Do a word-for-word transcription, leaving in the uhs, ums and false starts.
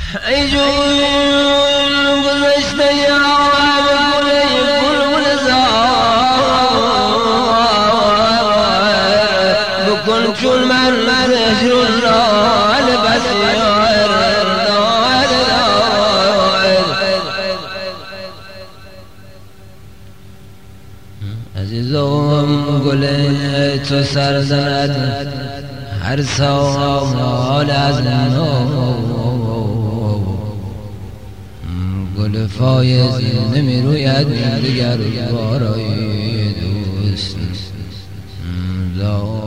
ای جون گذشته یا گل گل زار بکن چون من زهر الرال بسیار دار عزیزم گل تو سر زند هر سال از نو گل فایز نمی روید دیگر بارای دوست